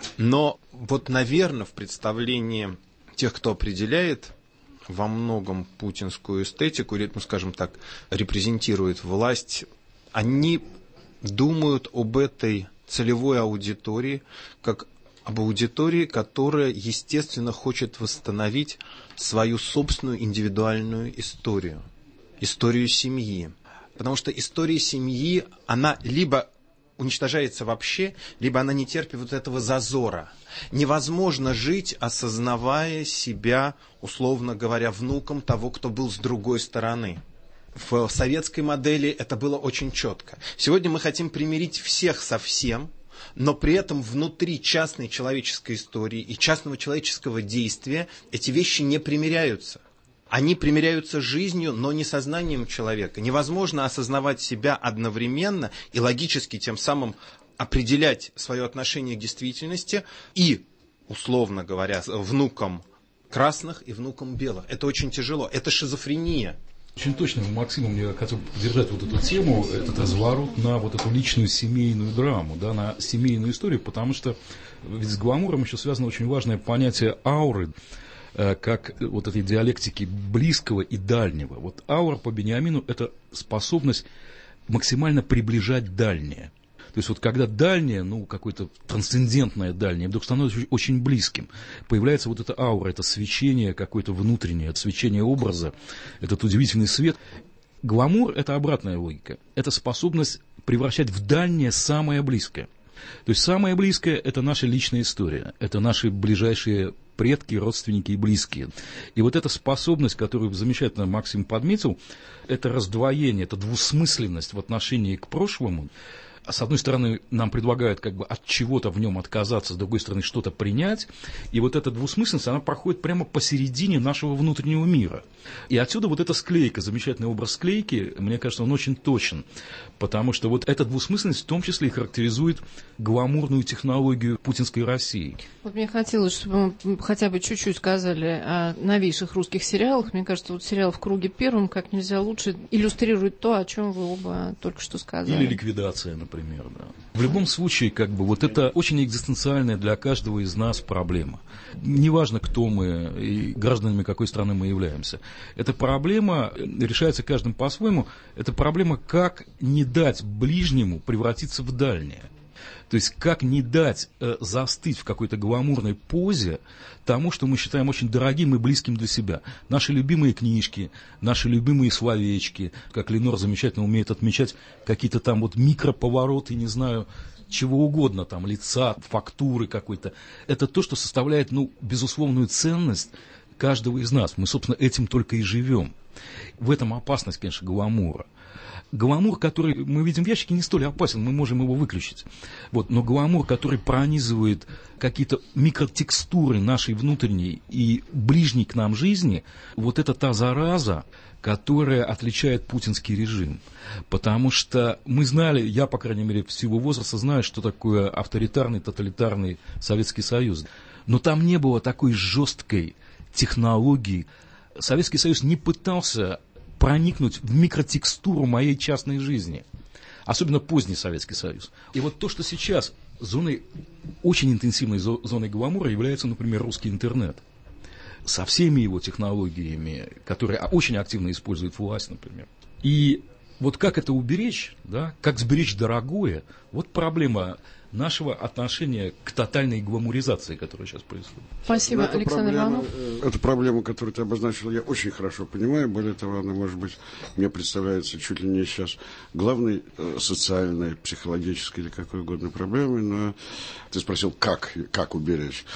Но вот, наверное, в представлении тех, кто определяет во многом путинскую эстетику, или, ну, скажем так, репрезентирует власть, они думают об этой целевой аудитории как об аудитории, которая, естественно, хочет восстановить свою собственную индивидуальную историю, историю семьи. Потому что история семьи, она либо уничтожается вообще, либо она не терпит вот этого зазора. Невозможно жить, осознавая себя, условно говоря, внуком того, кто был с другой стороны. В советской модели это было очень четко. Сегодня мы хотим примирить всех со всем, но при этом внутри частной человеческой истории и частного человеческого действия эти вещи не примиряются. Они примиряются жизнью, но не сознанием человека. Невозможно осознавать себя одновременно и логически тем самым определять свое отношение к действительности и, условно говоря, внукам красных и внукам белых. Это очень тяжело. Это шизофрения. Очень точно, Максим, я хотел поддержать вот эту тему, этот разворот на вот эту личную семейную драму, да, на семейную историю, потому что ведь с гламуром еще связано очень важное понятие ауры, как вот этой диалектики близкого и дальнего. Вот аура по Бениамину – это способность максимально приближать дальнее. То есть вот когда дальнее, ну, какое-то трансцендентное дальнее, вдруг становится очень близким, появляется вот эта аура, это свечение какое-то внутреннее, это свечение образа, этот удивительный свет. Гламур – это обратная логика. Это способность превращать в дальнее самое близкое. То есть самое близкое – это наша личная история, это наши ближайшие предки, родственники и близкие. И вот эта способность, которую замечательно Максим подметил, это раздвоение, это двусмысленность в отношении к прошлому, с одной стороны, нам предлагают как бы от чего-то в нем отказаться, с другой стороны, что-то принять. И вот эта двусмысленность, она проходит прямо посередине нашего внутреннего мира. И отсюда вот эта склейка, замечательный образ склейки, мне кажется, он очень точен. Потому что вот эта двусмысленность в том числе и характеризует гламурную технологию путинской России. Вот мне хотелось, чтобы мы хотя бы чуть-чуть сказали о новейших русских сериалах. Мне кажется, вот сериал «В круге первом» как нельзя лучше иллюстрирует то, о чем вы оба только что сказали. Или «Ликвидация», например. Да. В любом случае, как бы, вот это очень экзистенциальная для каждого из нас проблема. Неважно, кто мы и гражданами какой страны мы являемся. Эта проблема решается каждым по-своему. Это проблема, как не дать ближнему превратиться в дальнее. То есть, как не дать э, застыть в какой-то гламурной позе тому, что мы считаем очень дорогим и близким для себя. Наши любимые книжки, наши любимые словечки, как Ленор замечательно умеет отмечать, какие-то там вот микроповороты, не знаю, чего угодно, там, лица, фактуры какой-то. Это то, что составляет, ну, безусловную ценность каждого из нас. Мы, собственно, этим только и живем. В этом опасность, конечно, гламура. Гламур, который мы видим в ящике, не столь опасен, мы можем его выключить. Вот, но гламур, который пронизывает какие-то микротекстуры нашей внутренней и ближней к нам жизни, вот это та зараза, которая отличает путинский режим. Потому что мы знали, я, по крайней мере, в силу возраста знаю, что такое авторитарный, тоталитарный Советский Союз. Но там не было такой жесткой технологии. Советский Союз не пытался проникнуть в микротекстуру моей частной жизни. Особенно поздний Советский Союз. И вот то, что сейчас зоной, очень интенсивной зоной гламура является, например, русский интернет. Со всеми его технологиями, которые очень активно использует власть, например. И вот как это уберечь, да, как сберечь дорогое, вот проблема нашего отношения к тотальной гламуризации, которая сейчас происходит. Спасибо, эта Александр проблема, Иванов. Эту проблему, которую ты обозначил, я очень хорошо понимаю. Более того, она, может быть, мне представляется чуть ли не сейчас главной э, социальной, психологической или какой угодно проблемой. Но ты спросил, как, как уберечь.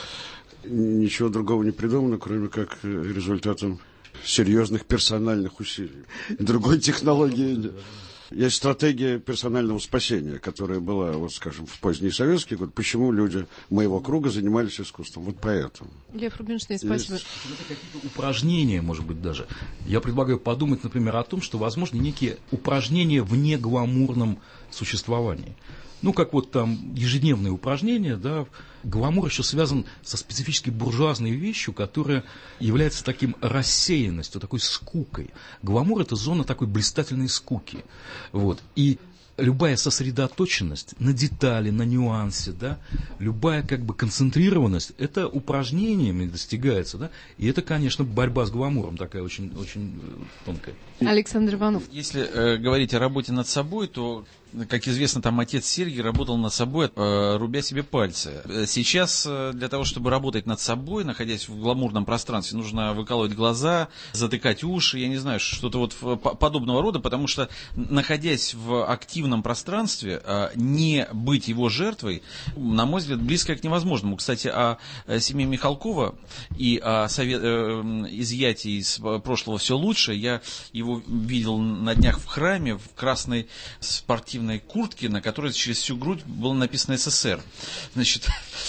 Ничего другого не придумано, кроме как результатом серьезных персональных усилий. Другой технологии нет. Есть стратегия персонального спасения, которая была, вот скажем, в поздние советские годы. Почему люди моего круга занимались искусством? Вот поэтому. Лев Рубинштейн, спасибо. Есть... Это какие-то упражнения, может быть, даже. Я предлагаю подумать, например, о том, что возможны некие упражнения в негламурном существовании. Ну, как вот там ежедневные упражнения, да, гламур еще связан со специфической буржуазной вещью, которая является таким рассеянностью, такой скукой. Гламур – это зона такой блистательной скуки. Вот. И любая сосредоточенность на детали, на нюансе, да, любая как бы концентрированность, это упражнениями достигается, да, и это, конечно, борьба с гламуром такая очень, очень тонкая. Александр Иванов. Если э, говорить о работе над собой, то, как известно, там отец Сергий работал над собой, э, рубя себе пальцы. Сейчас э, для того, чтобы работать над собой, находясь в гламурном пространстве, нужно выкалывать глаза, затыкать уши, я не знаю, что-то вот подобного рода, потому что, находясь в активном пространстве, э, не быть его жертвой, на мой взгляд, близко к невозможному. Кстати, о семье Михалкова и о совет, э, изъятии из прошлого «Все лучше» я его видел на днях в храме в красной спортивной куртке, на которой через всю грудь было написано СССР. Значит,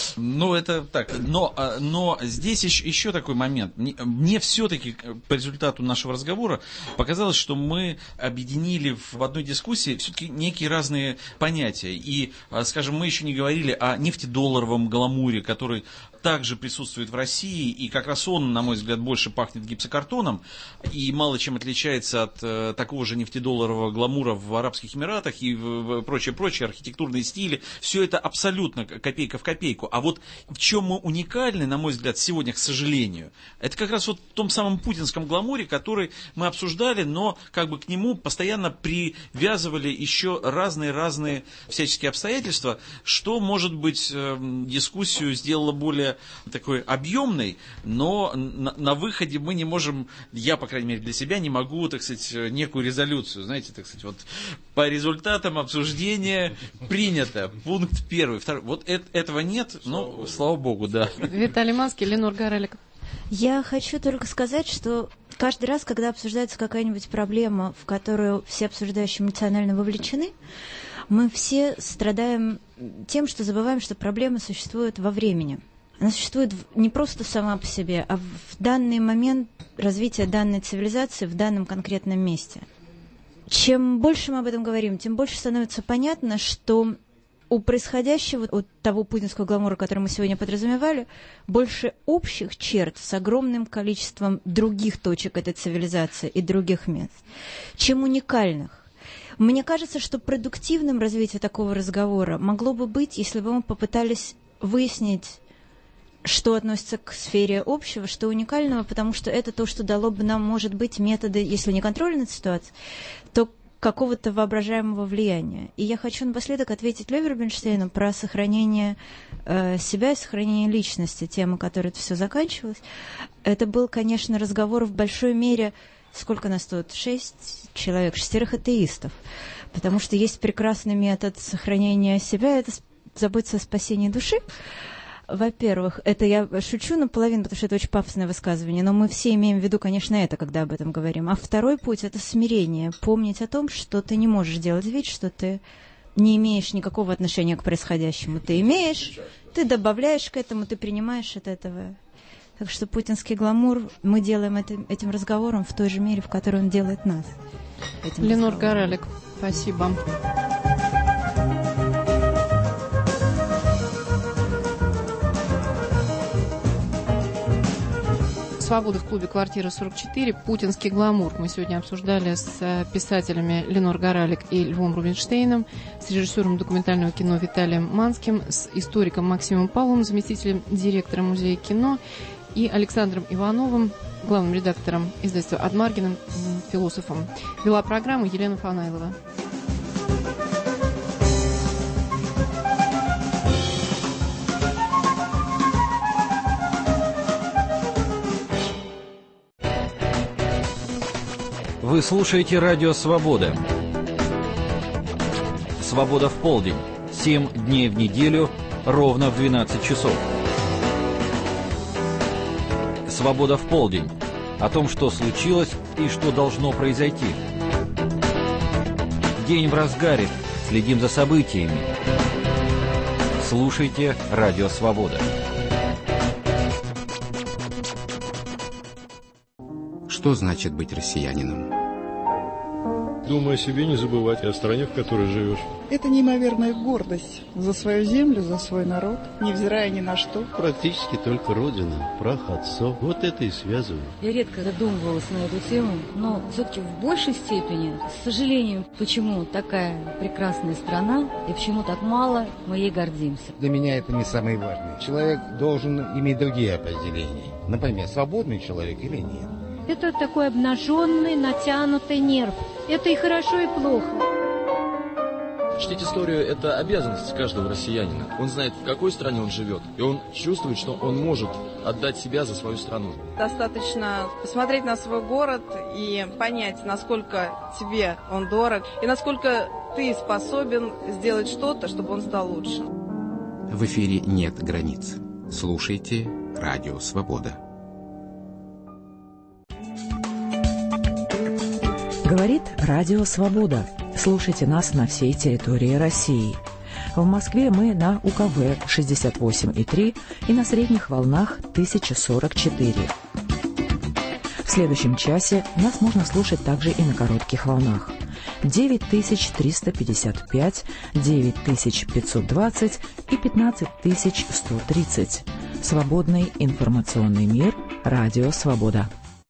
ну это так. Но, но здесь еще, еще такой момент. Мне все-таки по результату нашего разговора показалось, что мы объединили в одной дискуссии все-таки некие разные понятия. И, скажем, мы еще не говорили о нефтедолларовом гламуре, который также присутствует в России, и как раз он, на мой взгляд, больше пахнет гипсокартоном и мало чем отличается от э, такого же нефтедолларового гламура в Арабских Эмиратах и прочее-прочее, архитектурные стили. Все это абсолютно копейка в копейку. А вот в чем мы уникальны, на мой взгляд, сегодня, к сожалению, это как раз вот в том самом путинском гламуре, который мы обсуждали, но как бы к нему постоянно привязывали еще разные-разные всяческие обстоятельства, что, может быть, э, дискуссию сделало более такой объемной, но на, на выходе мы не можем, я, по крайней мере, для себя не могу, так сказать, некую резолюцию, знаете, так сказать, вот по результатам обсуждения принято, пункт первый, второй, вот это, этого нет, слава ну, слава богу, да. Виталий Манский, Ленор Гарелик. Я хочу только сказать, что каждый раз, когда обсуждается какая-нибудь проблема, в которую все обсуждающие эмоционально вовлечены, Мы все страдаем тем, что забываем, что проблема существует во времени. Она существует не просто сама по себе, а в данный момент развития данной цивилизации в данном конкретном месте. Чем больше мы об этом говорим, тем больше становится понятно, что у происходящего, у того путинского гламура, который мы сегодня подразумевали, больше общих черт с огромным количеством других точек этой цивилизации и других мест, чем уникальных. Мне кажется, что продуктивным развитие такого разговора могло бы быть, если бы мы попытались выяснить, что относится к сфере общего, что уникального, потому что это то, что дало бы нам, может быть, методы, если не контроля над ситуацией, то какого-то воображаемого влияния. И я хочу напоследок ответить Леве Рубинштейну про сохранение э, себя и сохранение личности, тема, которой это все заканчивалось. Это был, конечно, разговор в большой мере, сколько нас тут? Шесть человек, шестерых атеистов. Потому что есть прекрасный метод сохранения себя, это заботиться о спасении души. Во-первых, это я шучу наполовину, потому что это очень пафосное высказывание, но мы все имеем в виду, конечно, это, когда об этом говорим. А второй путь – это смирение, помнить о том, что ты не можешь делать вид, что ты не имеешь никакого отношения к происходящему. Ты имеешь, ты добавляешь к этому, ты принимаешь от этого. Так что путинский гламур мы делаем этим, этим разговором в той же мере, в которой он делает нас. Ленор Горалик, спасибо. «Свобода» в клубе «Квартира сорок четыре», «Путинский гламур». Мы сегодня обсуждали с писателями Ленор Горалик и Львом Рубинштейном, с режиссером документального кино Виталием Манским, с историком Максимом Павловым, заместителем директора Музея кино, и Александром Ивановым, главным редактором издательства «Адмаргиным», философом. Вела программу Елена Фанайлова. Вы слушаете радио «Свобода». «Свобода» в полдень. Семь дней в неделю, ровно в двенадцать часов. «Свобода» в полдень. О том, что случилось и что должно произойти. День в разгаре. Следим за событиями. Слушайте радио «Свобода». Что значит быть россиянином? Думая о себе, не забывать о стране, в которой живешь. Это неимоверная гордость за свою землю, за свой народ, невзирая ни на что. Практически только родина, прах отцов. Вот это и связывает. Я редко задумывалась на эту тему, но все-таки в большей степени, с сожалением, почему такая прекрасная страна и почему так мало мы ей гордимся. Для меня это не самое важное. Человек должен иметь другие определения. Например, свободный человек или нет. Это такой обнаженный, натянутый нерв. Это и хорошо, и плохо. Чтить историю – это обязанность каждого россиянина. Он знает, в какой стране он живет, и он чувствует, что он может отдать себя за свою страну. Достаточно посмотреть на свой город и понять, насколько тебе он дорог, и насколько ты способен сделать что-то, чтобы он стал лучше. В эфире нет границ. Слушайте радио «Свобода». Говорит Радио Свобода. Слушайте нас на всей территории России. В Москве мы на У Ка Вэ шестьдесят восемь и три и на средних волнах тысяча сорок четыре. В следующем часе нас можно слушать также и на коротких волнах. девять тысяч триста пятьдесят пять, девять тысяч пятьсот двадцать и пятнадцать тысяч сто тридцать. Свободный информационный мир. Радио Свобода.